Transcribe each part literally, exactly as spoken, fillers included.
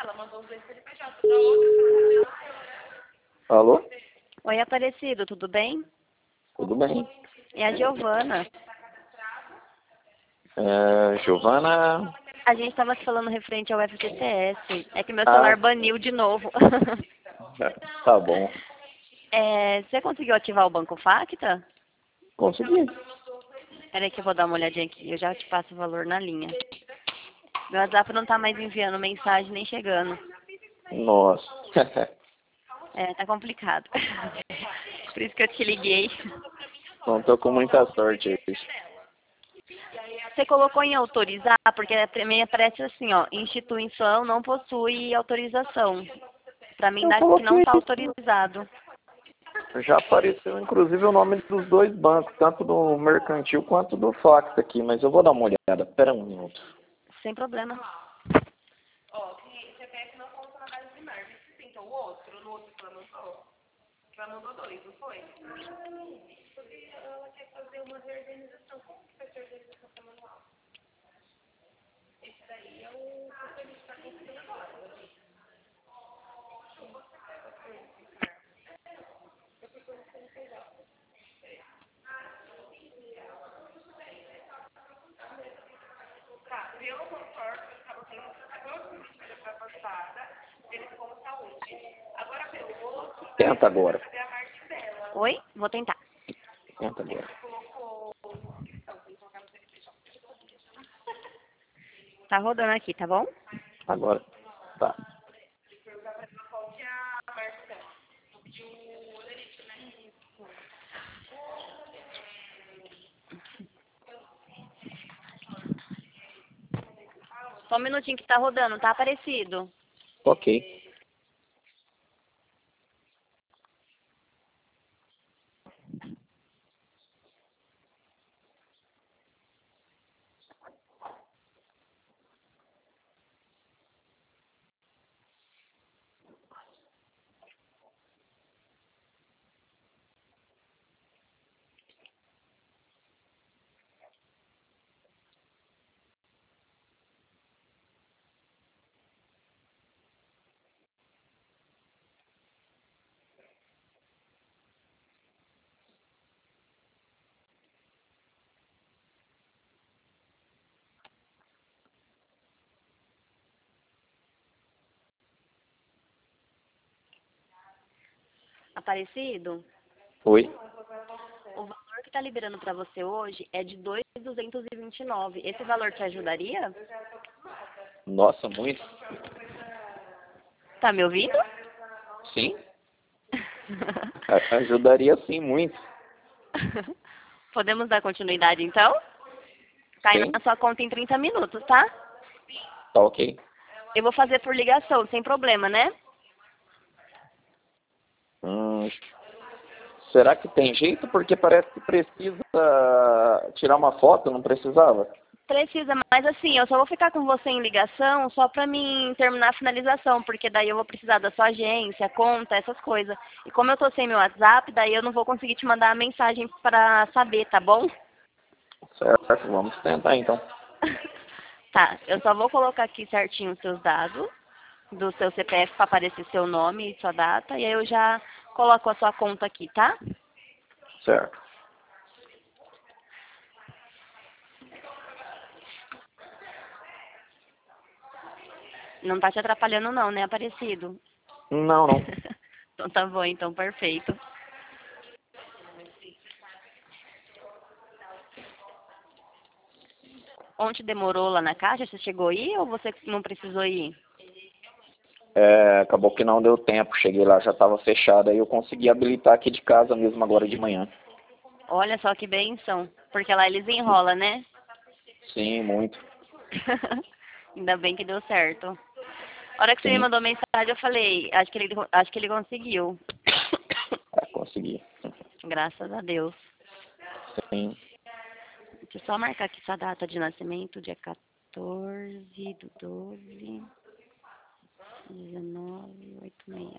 Alô? Oi, Aparecido, tudo bem? Tudo bem? É a Giovana. É, Giovana... A gente estava falando referente ao F G T S. É que meu Ah. celular baniu de novo. Tá bom. É, você conseguiu ativar o Banco Facta? Consegui. Peraí que eu vou dar uma olhadinha aqui. Eu já te passo o valor na linha. Meu WhatsApp não tá mais enviando mensagem nem chegando. Nossa. É, tá complicado. Por isso que eu te liguei. Não tô com muita sorte aí. Você colocou em autorizar, porque também aparece assim, ó, instituição não possui autorização. Pra mim Eu dá que não coloquei. tá autorizado. Já apareceu, inclusive, o nome dos dois bancos, tanto do Mercantil quanto do Fax aqui, mas eu vou dar uma olhada. Pera um minuto. Sem problema. Tenta agora. Oi? Vou tentar. Tenta agora. Tá rodando aqui, tá bom? Agora. Tá. Só um minutinho que tá rodando, tá Aparecido? Ok. Aparecido? Oi? O valor que tá liberando pra você hoje é de dois mil duzentos e vinte e nove. Esse valor te ajudaria? Nossa, muito. Tá me ouvindo? Sim. A- Ajudaria sim, muito. Podemos dar continuidade então? Cai Sim. na sua conta em trinta minutos, tá? Tá ok. Eu vou fazer por ligação, sem problema, né? Hum, será que tem jeito? Porque parece que precisa tirar uma foto, não precisava? Precisa, mas assim, eu só vou ficar com você em ligação só pra mim terminar a finalização, porque daí eu vou precisar da sua agência, conta, essas coisas. E como eu tô sem meu WhatsApp, daí eu não vou conseguir te mandar a mensagem pra saber, tá bom? Certo, vamos tentar então. Tá, eu só vou colocar aqui certinho os seus dados, do seu C P F pra aparecer seu nome e sua data, e aí eu já coloco a sua conta aqui, tá? Certo. Não tá te atrapalhando não, né, Aparecido? Não, não. Então tá bom, então perfeito. Ontem demorou lá na caixa? Você chegou aí ou você não precisou ir? É, acabou que não deu tempo. Cheguei lá, já estava fechado. Aí eu consegui habilitar aqui de casa mesmo agora de manhã. Olha só que benção. Porque lá eles enrolam, né? Sim, muito. Ainda bem que deu certo. A hora que você me Sim, mandou mensagem, eu falei, acho que ele, acho que ele conseguiu. é, consegui. Graças a Deus. Sim. Deixa eu só marcar aqui sua data de nascimento, dia quatorze do doze, dezenove, oitenta e seis.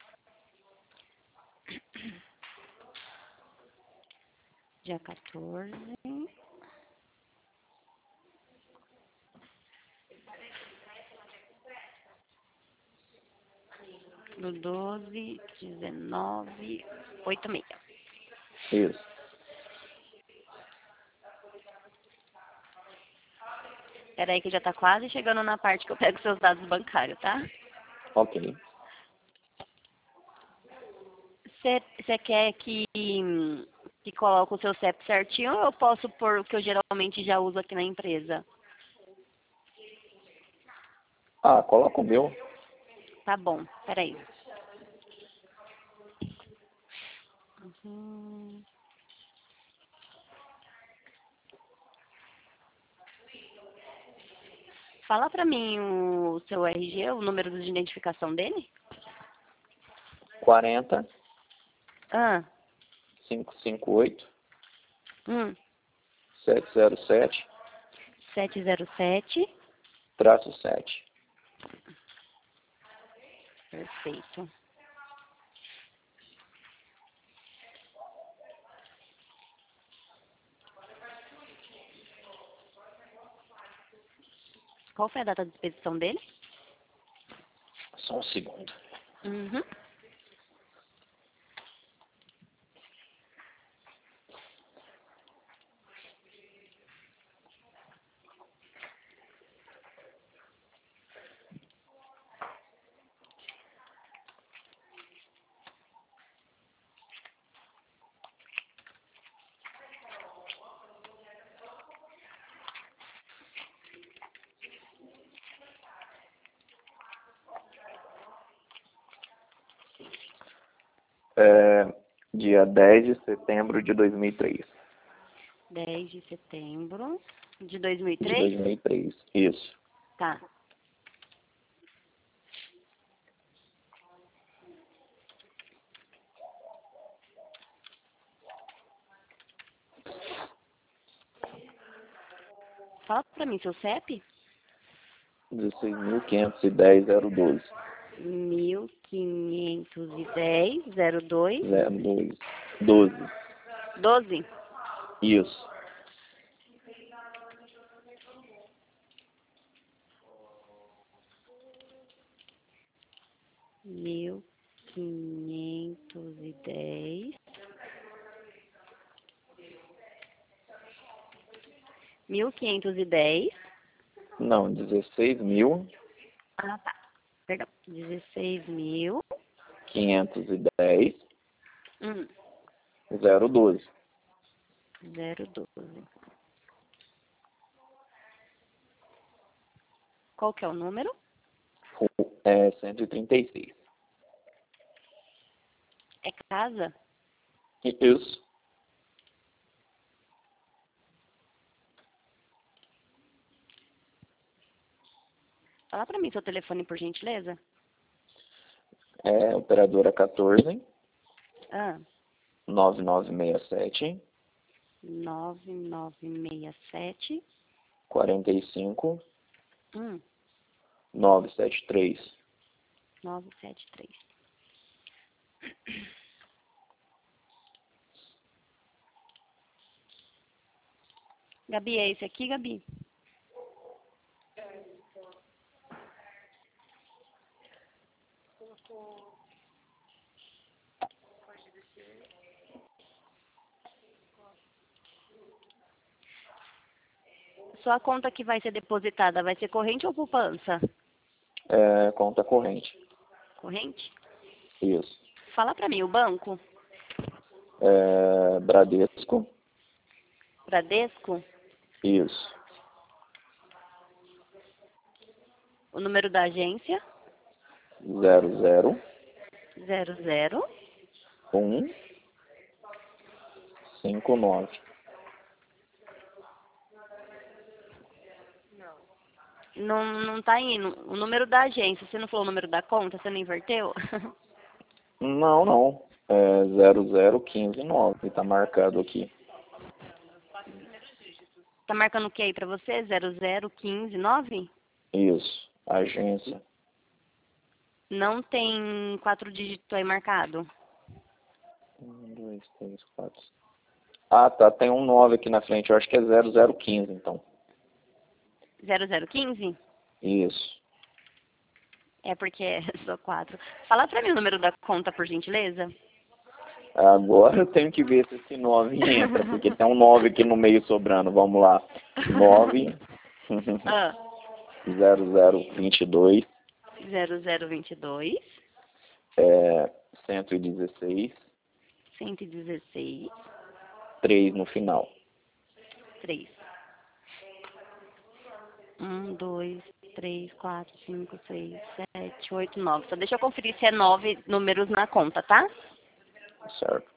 Dia quatorze. quatro doze dezenove oitenta e seis. Isso. Peraí que já tá quase chegando na parte que eu pego seus dados bancários, tá? Ok. Você quer que, que coloque o seu C E P certinho ou eu posso pôr o que eu geralmente já uso aqui na empresa? Ah, coloca o meu. Tá bom, peraí. Uhum. Fala pra mim o seu R G, o número de identificação dele? quarenta, Ah, quinhentos e cinquenta e oito, hum, setecentos e sete, sete zero sete. traço sete. Perfeito. Qual foi a data de expedição dele? Só um segundo. Uhum. É, dia dez de setembro de dois mil e três. dez de setembro de dois mil e De três? dois mil e três, isso. Tá. Fala pra mim seu C E P. dezesseis mil quinhentos e dez zero doze. mil quinhentos e dez zero dois zero dois. doze. doze. Isso. Mil quinhentos e dez. Mil quinhentos e dez. Não, dezesseis mil Ah, tá. Perdão. Dezesseis mil. quinhentos e dez Hum. zero doze. Zero doze. Qual que é o número? É cento e trinta e seis. É casa? Isso. Fala pra mim seu telefone, por gentileza. É operadora quatorze, Ah, nove nove seis sete, nove nove seis sete. quarenta e cinco, Hum, nove sete três. nove sete três. Gabi, é esse aqui, Gabi? Sua conta que vai ser depositada vai ser corrente ou poupança? É conta corrente. Corrente? Isso. Fala pra mim, o banco? É Bradesco. Bradesco? Isso. O número da agência? Zero zero Zero zero. um cinco nove. Não, não tá indo. O número da agência, você não falou o número da conta? Você não inverteu? Não, não. É zero zero quinze nove. Tá marcado aqui. Tá marcando o que aí pra você? Zero zero quinze nove? Isso. Agência. Não tem quatro dígitos aí marcado? Um, dois, três, quatro. Ah, tá. Tem um nove aqui na frente. Eu acho que é zero zero quinze, então. Zero zero quinze? Isso. É porque sou quatro. Fala pra mim o número da conta, por gentileza. Agora eu tenho que ver se esse nove entra, porque tem um nove aqui no meio sobrando. Vamos lá. nove ah. zero zero vinte e dois zero zero vinte e dois é, cento e dezesseis cento e dezesseis três no final. três. um, dois, três, quatro, cinco, seis, sete, oito, nove. Só deixa eu conferir se é nove números na conta, tá? Certo.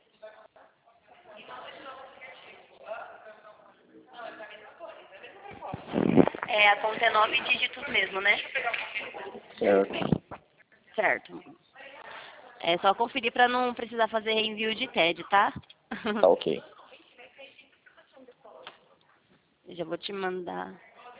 É, a conta é nove dígitos mesmo, né? Certo. Certo. É só conferir para não precisar fazer reenvio de T E D, tá? Tá ok. Eu já vou te mandar.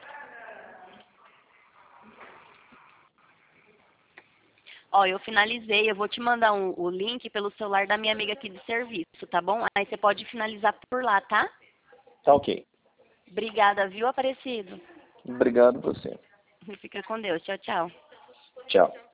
Ó, eu finalizei, eu vou te mandar um, o link pelo celular da minha amiga aqui de serviço, tá bom? Aí você pode finalizar por lá, tá? Tá ok. Obrigada, viu, Aparecido? Obrigado você. Fica com Deus. Tchau, tchau. Tchau.